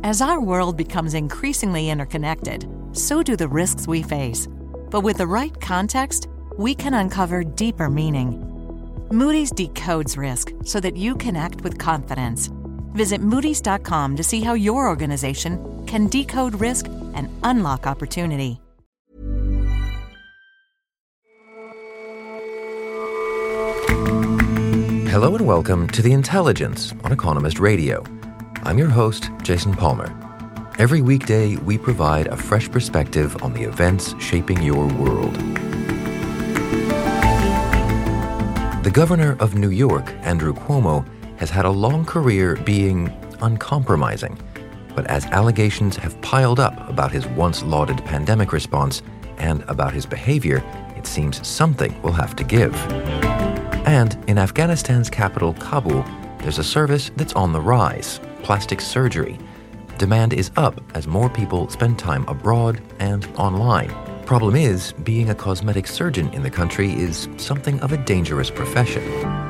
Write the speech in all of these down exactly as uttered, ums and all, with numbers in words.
As our world becomes increasingly interconnected, so do the risks we face. But with the right context, we can uncover deeper meaning. Moody's decodes risk so that you can act with confidence. Visit Moody's dot com to see how your organization can decode risk and unlock opportunity. Hello and welcome to The Intelligence on Economist Radio. I'm your host, Jason Palmer. Every weekday, we provide a fresh perspective on the events shaping your world. The governor of New York, Andrew Cuomo, has had a long career being uncompromising. But as allegations have piled up about his once-lauded pandemic response and about his behavior, it seems something will have to give. And in Afghanistan's capital, Kabul, there's a service that's on the rise, plastic surgery. Demand is up as more people spend time abroad and online. Problem is, being a cosmetic surgeon in the country is something of a dangerous profession.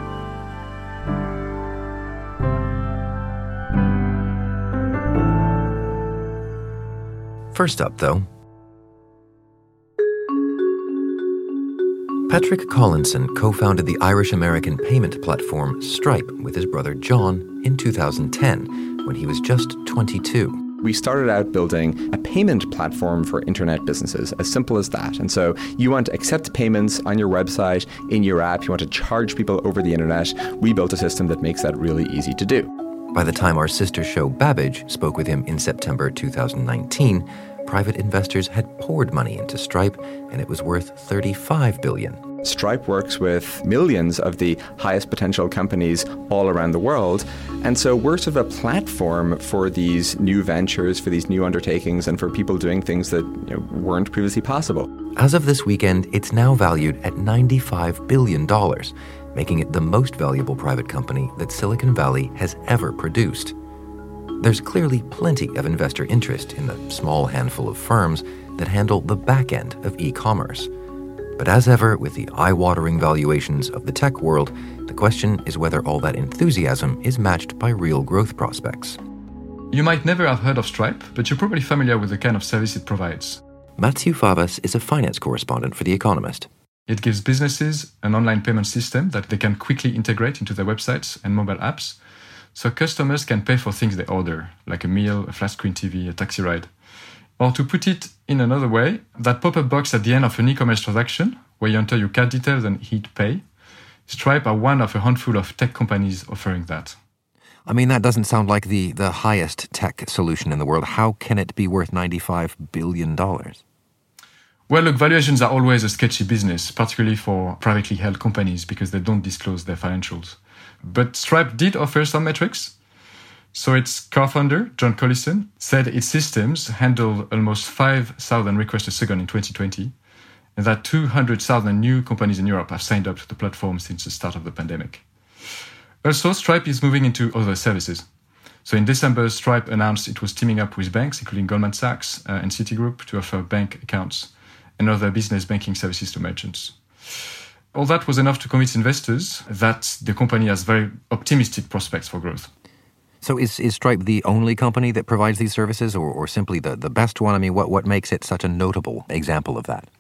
First up, though, Patrick Collinson co-founded the Irish-American payment platform Stripe with his brother John in two thousand ten, when he was just twenty-two. We started out building a payment platform for internet businesses, as simple as that. And so you want to accept payments on your website, in your app, you want to charge people over the internet. We built a system that makes that really easy to do. By the time our sister show Babbage spoke with him in September two thousand nineteen, private investors had poured money into Stripe, and it was worth thirty-five billion dollars. Stripe works with millions of the highest potential companies all around the world. And so we're sort of a platform for these new ventures, for these new undertakings, and for people doing things that you know, weren't previously possible. As of this weekend, it's now valued at ninety-five billion dollars, making it the most valuable private company that Silicon Valley has ever produced. There's clearly plenty of investor interest in the small handful of firms that handle the back end of e-commerce. But as ever, with the eye-watering valuations of the tech world, the question is whether all that enthusiasm is matched by real growth prospects. You might never have heard of Stripe, but you're probably familiar with the kind of service it provides. Matthew Favas is a finance correspondent for The Economist. It gives businesses an online payment system that they can quickly integrate into their websites and mobile apps, so customers can pay for things they order, like a meal, a flat-screen T V, a taxi ride. Or to put it in another way, that pop-up box at the end of an e-commerce transaction, where you enter your card details and hit pay, Stripe are one of a handful of tech companies offering that. I mean, that doesn't sound like the, the highest tech solution in the world. How can it be worth ninety-five billion dollars? Well, look, valuations are always a sketchy business, particularly for privately held companies, because they don't disclose their financials. But Stripe did offer some metrics. So its co-founder, John Collison, said its systems handled almost five thousand requests a second in twenty twenty, and that two hundred thousand new companies in Europe have signed up to the platform since the start of the pandemic. Also, Stripe is moving into other services. So in December, Stripe announced it was teaming up with banks, including Goldman Sachs uh, and Citigroup, to offer bank accounts and other business banking services to merchants. All that was enough to convince investors that the company has very optimistic prospects for growth. So is, is Stripe the only company that provides these services, or, or simply the, the best one? I mean, what, what makes it such a notable example of that?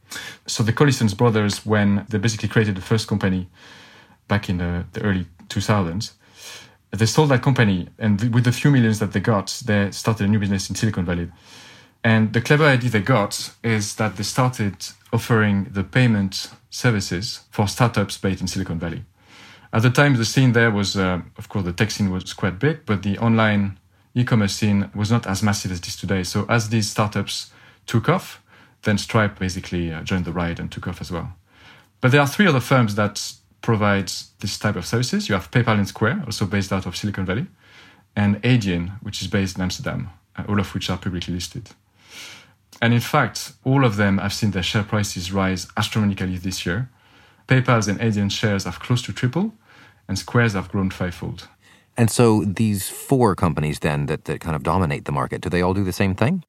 So the Collison's brothers, when they basically created the first company back in the, the early two thousands, they sold that company, and with the few millions that they got, they started a new business in Silicon Valley. And the clever idea they got is that they started offering the payment services for startups based in Silicon Valley. At the time, the scene there was, uh, of course, the tech scene was quite big, but the online e-commerce scene was not as massive as it is today. So as these startups took off, then Stripe basically uh, joined the ride and took off as well. But there are three other firms that provide this type of services. You have PayPal and Square, also based out of Silicon Valley, and Adyen, which is based in Amsterdam, uh, all of which are publicly listed. And in fact, all of them have seen their share prices rise astronomically this year. PayPal's and Adyen shares have close to tripled, and Square's have grown fivefold. And so these four companies then that, that kind of dominate the market, do they all do the same thing?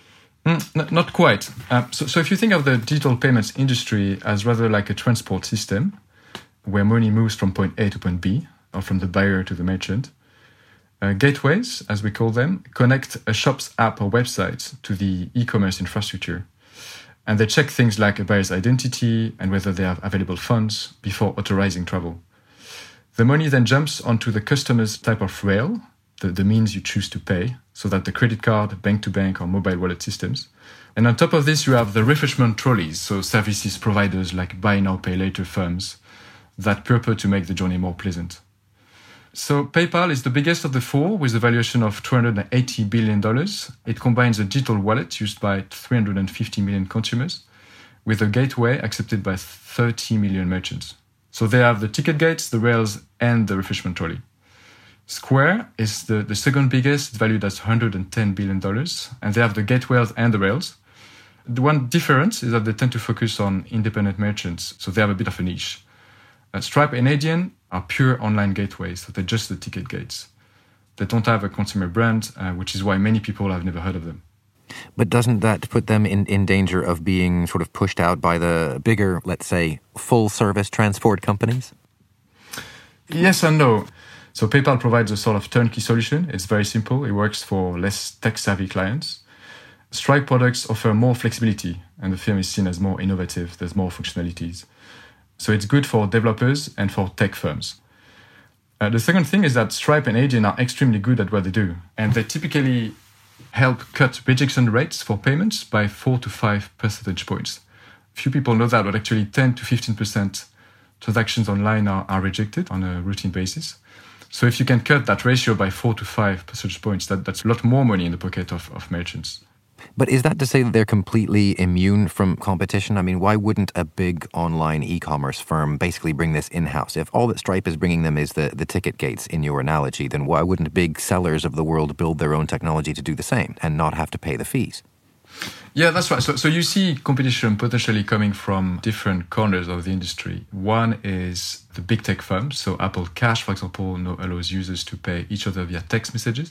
Mm, n- not quite. Uh, so, so if you think of the digital payments industry as rather like a transport system, where money moves from point A to point B, or from the buyer to the merchant, Uh, gateways, as we call them, connect a shop's app or website to the e-commerce infrastructure. And they check things like a buyer's identity and whether they have available funds before authorizing travel. The money then jumps onto the customer's type of rail, the, the means you choose to pay, so that the credit card, bank-to-bank, or mobile wallet systems. And on top of this, you have the refreshment trolleys, so services providers like buy now, pay later firms that purport to make the journey more pleasant. So PayPal is the biggest of the four with a valuation of two hundred eighty billion dollars. It combines a digital wallet used by three hundred fifty million consumers with a gateway accepted by thirty million merchants. So they have the ticket gates, the rails, and the refreshment trolley. Square is the, the second biggest, valued at one hundred ten billion dollars, and they have the gateways and the rails. The one difference is that they tend to focus on independent merchants, so they have a bit of a niche. Uh, Stripe and Adyen are pure online gateways, so they're just the ticket gates. They don't have a consumer brand, uh, which is why many people have never heard of them. But doesn't that put them in, in danger of being sort of pushed out by the bigger, let's say, full-service transport companies? Yes and no. So PayPal provides a sort of turnkey solution. It's very simple. It works for less tech-savvy clients. Stripe products offer more flexibility, and the firm is seen as more innovative. There's more functionalities. So it's good for developers and for tech firms. Uh, the second thing is that Stripe and Adyen are extremely good at what they do, and they typically help cut rejection rates for payments by four to five percentage points. Few people know that, but actually ten to fifteen percent transactions online are, are rejected on a routine basis. So if you can cut that ratio by four to five percentage points, that, that's a lot more money in the pocket of, of merchants. But is that to say that they're completely immune from competition? I mean, why wouldn't a big online e-commerce firm basically bring this in-house? If all that Stripe is bringing them is the, the ticket gates, in your analogy, then why wouldn't big sellers of the world build their own technology to do the same and not have to pay the fees? Yeah, that's right. So, so you see competition potentially coming from different corners of the industry. One is the big tech firms. So Apple Cash, for example, now allows users to pay each other via text messages.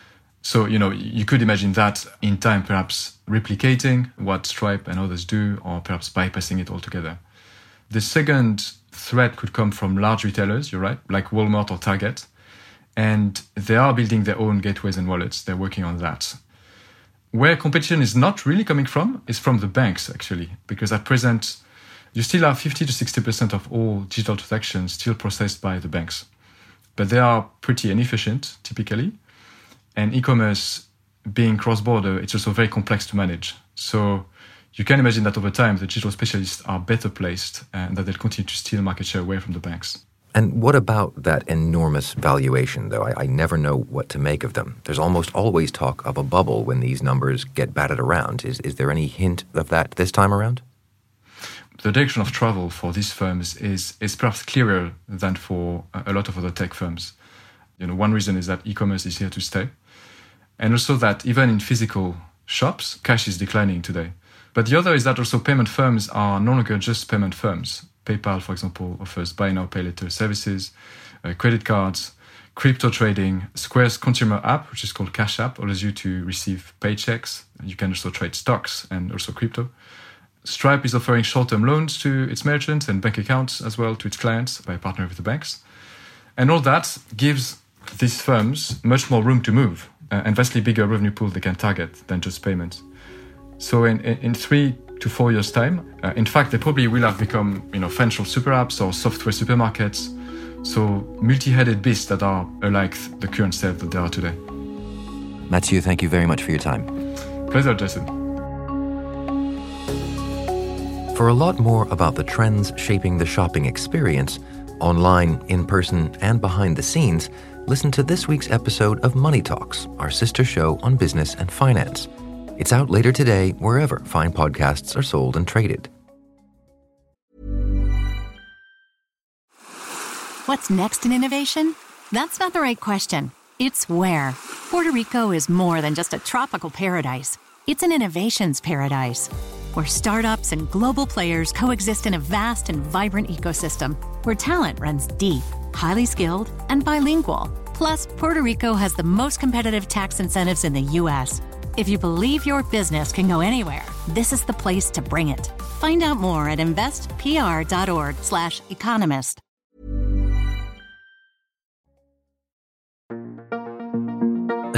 So, you know, you could imagine that in time perhaps replicating what Stripe and others do, or perhaps bypassing it altogether. The second threat could come from large retailers, you're right, like Walmart or Target. And they are building their own gateways and wallets. They're working on that. Where competition is not really coming from is from the banks, actually, because at present, you still have fifty to sixty percent of all digital transactions still processed by the banks. But they are pretty inefficient, typically. And e-commerce being cross-border, it's also very complex to manage. So you can imagine that over time, the digital specialists are better placed and that they'll continue to steal market share away from the banks. And what about that enormous valuation, though? I, I never know what to make of them. There's almost always talk of a bubble when these numbers get batted around. Is, is there any hint of that this time around? The direction of travel for these firms is, is perhaps clearer than for a lot of other tech firms. You know, one reason is that e-commerce is here to stay. And also that even in physical shops, cash is declining today. But the other is that also payment firms are no longer just payment firms. PayPal, for example, offers buy now, pay later services, uh, credit cards, crypto trading. Square's consumer app, which is called Cash App, allows you to receive paychecks. You can also trade stocks and also crypto. Stripe is offering short-term loans to its merchants and bank accounts as well to its clients by partnering with the banks. And all that gives these firms much more room to move uh, and vastly bigger revenue pool they can target than just payments. So in, in, in three to four years' time, uh, in fact, they probably will have become, you know, financial super apps or software supermarkets. So multi-headed beasts that are unlike the current state that they are today. Mathieu, thank you very much for your time. Pleasure, Jason. For a lot more about the trends shaping the shopping experience, online, in person, and behind the scenes, listen to this week's episode of Money Talks, our sister show on business and finance. It's out later today wherever fine podcasts are sold and traded. What's next in innovation? That's not the right question. It's where. Puerto Rico is more than just a tropical paradise. It's an innovations paradise, where startups and global players coexist in a vast and vibrant ecosystem, where talent runs deep, highly skilled, and bilingual. Plus, Puerto Rico has the most competitive tax incentives in the U S. If you believe your business can go anywhere, this is the place to bring it. Find out more at investpr.org slash economist.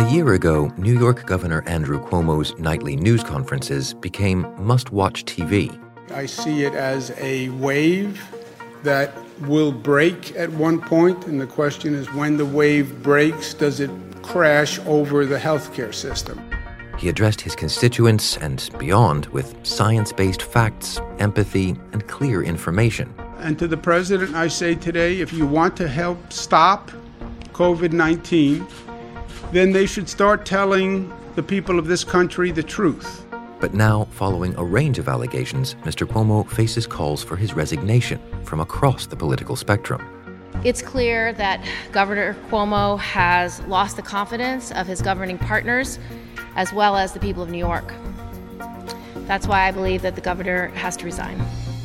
A year ago, New York Governor Andrew Cuomo's nightly news conferences became must-watch T V. I see it as a wave that will break at one point, and the question is, when the wave breaks, does it crash over the healthcare system? He addressed his constituents and beyond with science-based facts, empathy, and clear information. And to the president, I say today, if you want to help stop covid nineteen, then they should start telling the people of this country the truth. But now, following a range of allegations, Mister Cuomo faces calls for his resignation from across the political spectrum. It's clear that Governor Cuomo has lost the confidence of his governing partners, as well as the people of New York. That's why I believe that the governor has to resign.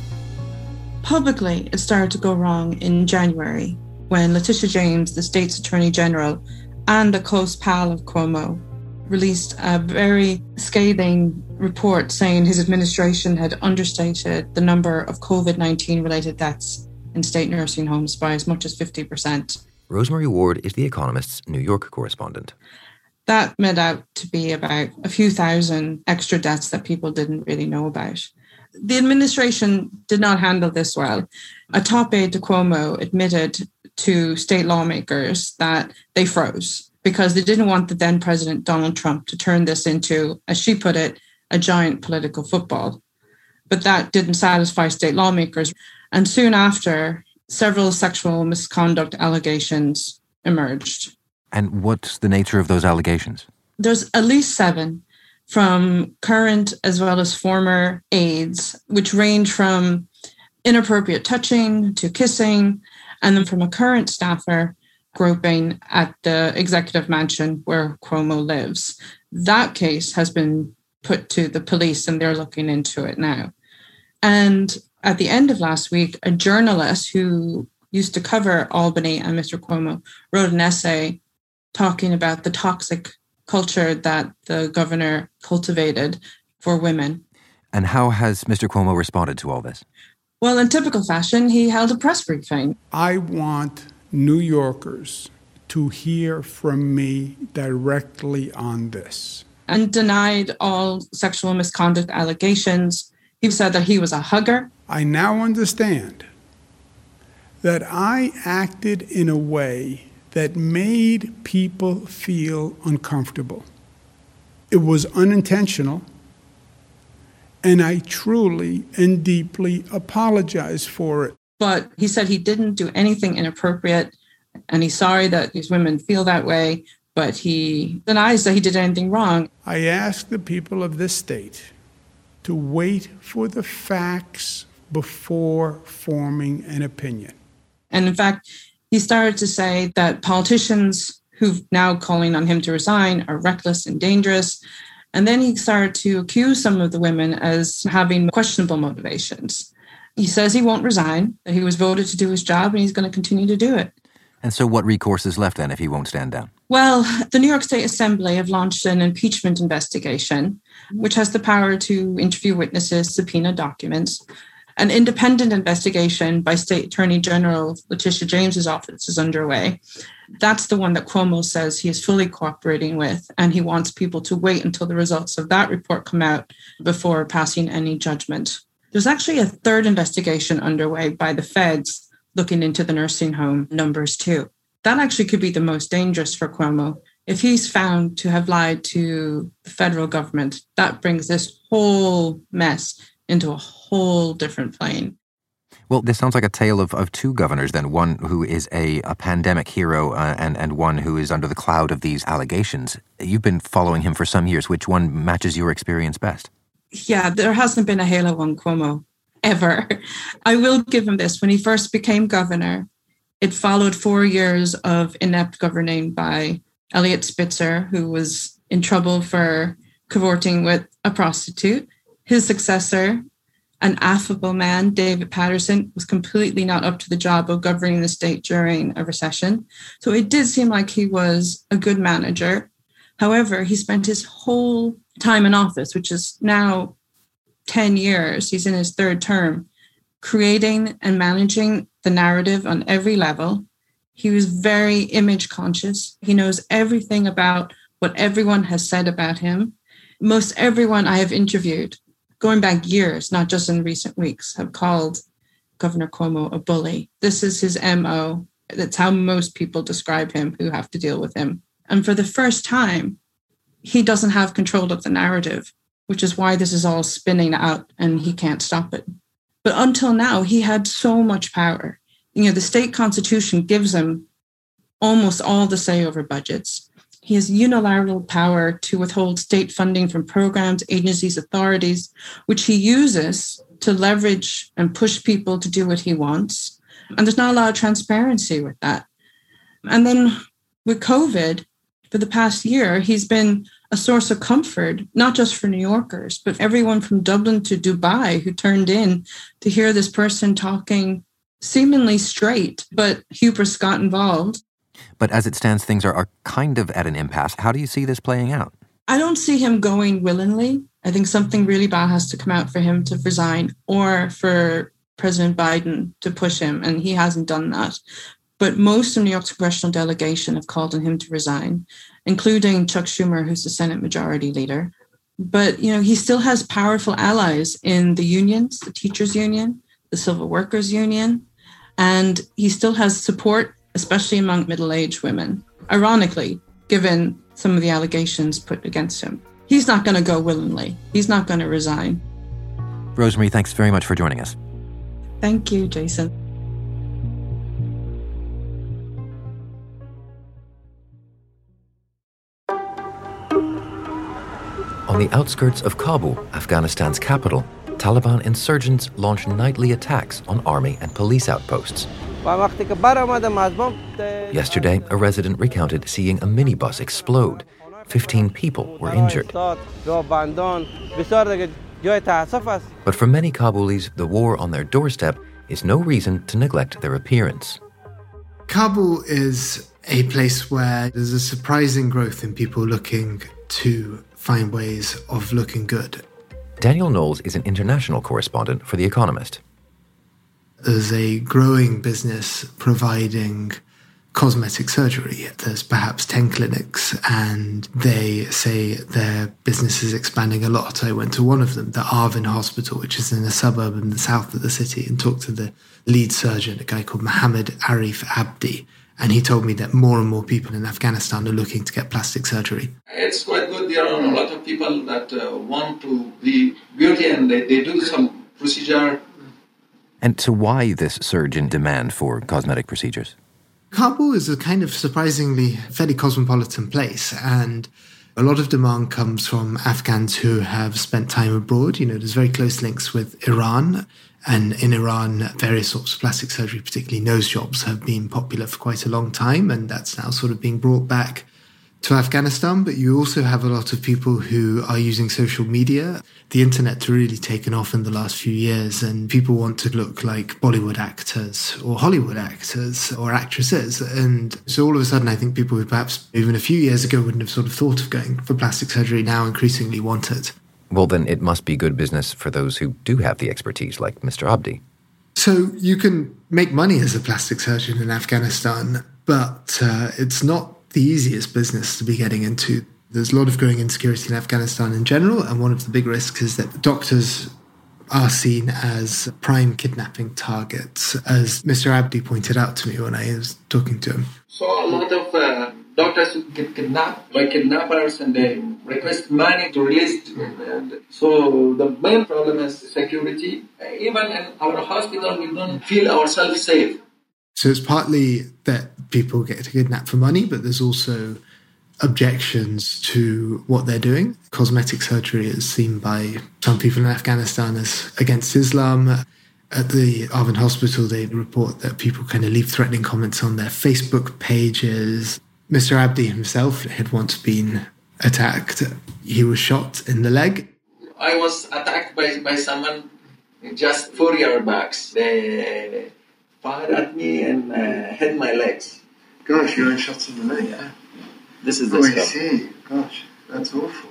Publicly, it started to go wrong in January when Letitia James, the state's attorney general, and a close pal of Cuomo, released a very scathing report saying his administration had understated the number of covid nineteen related deaths in state nursing homes by as much as fifty percent. Rosemary Ward is The Economist's New York correspondent. That made out to be about a few thousand extra deaths that people didn't really know about. The administration did not handle this well. A top aide to Cuomo admitted to state lawmakers that they froze because they didn't want the then President Donald Trump to turn this into, as she put it, a giant political football. But that didn't satisfy state lawmakers. And soon after, several sexual misconduct allegations emerged. And what's the nature of those allegations? There's at least seven from current as well as former aides, which range from inappropriate touching to kissing, and then from a current staffer, groping at the executive mansion where Cuomo lives. That case has been put to the police and they're looking into it now. And at the end of last week, a journalist who used to cover Albany and Mister Cuomo wrote an essay talking about the toxic culture that the governor cultivated for women. And how has Mister Cuomo responded to all this? Well, in typical fashion, he held a press briefing. I want New Yorkers to hear from me directly on this. And denied all sexual misconduct allegations. He said that he was a hugger. I now understand that I acted in a way that made people feel uncomfortable. It was unintentional, and I truly and deeply apologize for it. But he said he didn't do anything inappropriate, and he's sorry that these women feel that way, but he denies that he did anything wrong. I ask the people of this state to wait for the facts before forming an opinion. And in fact, he started to say that politicians who've now calling on him to resign are reckless and dangerous. And then he started to accuse some of the women as having questionable motivations. He says he won't resign, that he was voted to do his job, and he's going to continue to do it. And so what recourse is left then if he won't stand down? Well, the New York State Assembly have launched an impeachment investigation, which has the power to interview witnesses, subpoena documents. An independent investigation by State Attorney General Letitia James's office is underway. That's the one that Cuomo says he is fully cooperating with, and he wants people to wait until the results of that report come out before passing any judgment. There's actually a third investigation underway by the feds looking into the nursing home numbers too. That actually could be the most dangerous for Cuomo. If he's found to have lied to the federal government, that brings this whole mess into a whole different plane. Well, this sounds like a tale of, of two governors then, one who is a, a pandemic hero uh, and, and one who is under the cloud of these allegations. You've been following him for some years. Which one matches your experience best? Yeah, there hasn't been a halo on Cuomo ever. I will give him this. When he first became governor, it followed four years of inept governing by Eliot Spitzer, who was in trouble for cavorting with a prostitute. His successor, an affable man, David Paterson, was completely not up to the job of governing the state during a recession. So it did seem like he was a good manager. However, he spent his whole time in office, which is now ten years, he's in his third term, creating and managing the narrative on every level. He was very image conscious. He knows everything about what everyone has said about him. Most everyone I have interviewed, going back years, not just in recent weeks, have called Governor Cuomo a bully. This is his M O. That's how most people describe him who have to deal with him. And for the first time, he doesn't have control of the narrative, which is why this is all spinning out and he can't stop it. But until now, he had so much power. You know, the state constitution gives him almost all the say over budgets. He has unilateral power to withhold state funding from programs, agencies, authorities, which he uses to leverage and push people to do what he wants. And there's not a lot of transparency with that. And then with COVID, for the past year, he's been a source of comfort, not just for New Yorkers, but everyone from Dublin to Dubai who turned in to hear this person talking seemingly straight, but hubris got involved. But as it stands, things are, are kind of at an impasse. How do you see this playing out? I don't see him going willingly. I think something really bad has to come out for him to resign or for President Biden to push him, and he hasn't done that. But most of New York's congressional delegation have called on him to resign, including Chuck Schumer, who's the Senate Majority Leader. But, you know, he still has powerful allies in the unions, the teachers' union, the civil workers' union, and he still has support, especially among middle-aged women, ironically, given some of the allegations put against him. He's not going to go willingly. He's not going to resign. Rosemary, thanks very much for joining us. Thank you, Jason. On the outskirts of Kabul, Afghanistan's capital, Taliban insurgents launch nightly attacks on army and police outposts. Yesterday, a resident recounted seeing a minibus explode. Fifteen people were injured. But for many Kabulis, the war on their doorstep is no reason to neglect their appearance. Kabul is a place where there's a surprising growth in people looking to find ways of looking good. Daniel Knowles is an international correspondent for The Economist. There's a growing business providing cosmetic surgery. There's perhaps ten clinics, and they say their business is expanding a lot. I went to one of them, the Arvin Hospital, which is in a suburb in the south of the city, and talked to the lead surgeon, a guy called Mohammed Arif Abdi. And he told me that more and more people in Afghanistan are looking to get plastic surgery. It's quite good. There are a lot of people that uh, want to be beauty, and they, they do some procedure. And so why this surge in demand for cosmetic procedures? Kabul is a kind of surprisingly fairly cosmopolitan place, and a lot of demand comes from Afghans who have spent time abroad. You know, there's very close links with Iran. And in Iran, various sorts of plastic surgery, particularly nose jobs, have been popular for quite a long time. And that's now sort of being brought back to Afghanistan. But you also have a lot of people who are using social media. The internet's really taken off in the last few years. And people want to look like Bollywood actors or Hollywood actors or actresses. And so all of a sudden, I think people who perhaps even a few years ago wouldn't have sort of thought of going for plastic surgery now increasingly want it. Well, then it must be good business for those who do have the expertise, like Mister Abdi. So you can make money as a plastic surgeon in Afghanistan, but uh, it's not the easiest business to be getting into. There's a lot of growing insecurity in Afghanistan in general, and one of the big risks is that doctors are seen as prime kidnapping targets, as Mister Abdi pointed out to me when I was talking to him. So a lot of uh, doctors get kidnapped by kidnappers, and they request money to release them. So the main problem is security. Even in our hospital, we don't feel ourselves safe. So it's partly that people get kidnapped for money, but there's also objections to what they're doing. Cosmetic surgery is seen by some people in Afghanistan as against Islam. At the Arvin Hospital, they report that people kind of leave threatening comments on their Facebook pages. Mister Abdi himself had once been attacked. He was shot in the leg. I was attacked by, by someone just four years back. They fired at me and uh, hit my legs. Gosh, you were shot in the leg, yeah? This is the Oh, scar. I see. Gosh, that's awful.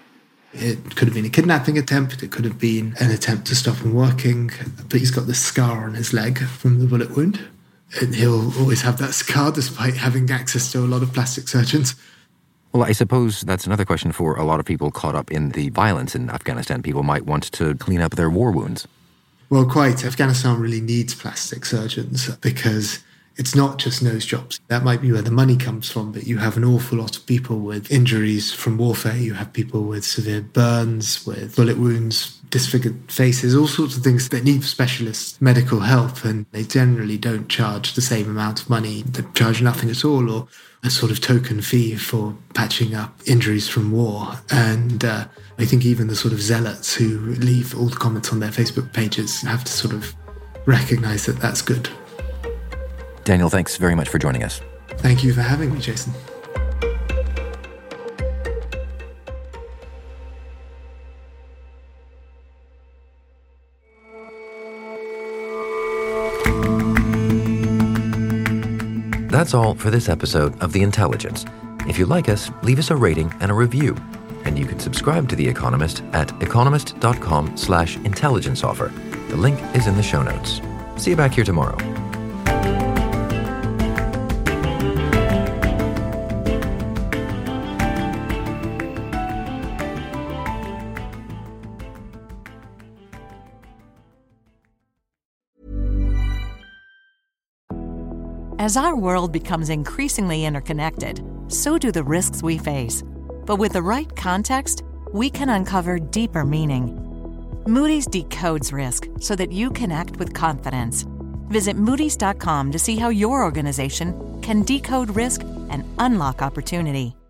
It could have been a kidnapping attempt. It could have been an attempt to stop him working. But he's got this scar on his leg from the bullet wound. And he'll always have that scar despite having access to a lot of plastic surgeons. Well, I suppose that's another question for a lot of people caught up in the violence in Afghanistan. People might want to clean up their war wounds. Well, quite. Afghanistan really needs plastic surgeons because it's not just nose jobs. That might be where the money comes from, but you have an awful lot of people with injuries from warfare. You have people with severe burns, with bullet wounds, disfigured faces, all sorts of things that need specialist medical help, and they generally don't charge the same amount of money. They charge nothing at all, or a sort of token fee for patching up injuries from war. And uh, I think even the sort of zealots who leave all the comments on their Facebook pages have to sort of recognise that that's good. Daniel, thanks very much for joining us. Thank you for having me, Jason. That's all for this episode of The Intelligence. If you like us, leave us a rating and a review. And you can subscribe to The Economist at economist.com slash intelligence offer. The link is in the show notes. See you back here tomorrow. As our world becomes increasingly interconnected, so do the risks we face. But with the right context, we can uncover deeper meaning. Moody's decodes risk so that you can act with confidence. Visit Moody's dot com to see how your organization can decode risk and unlock opportunity.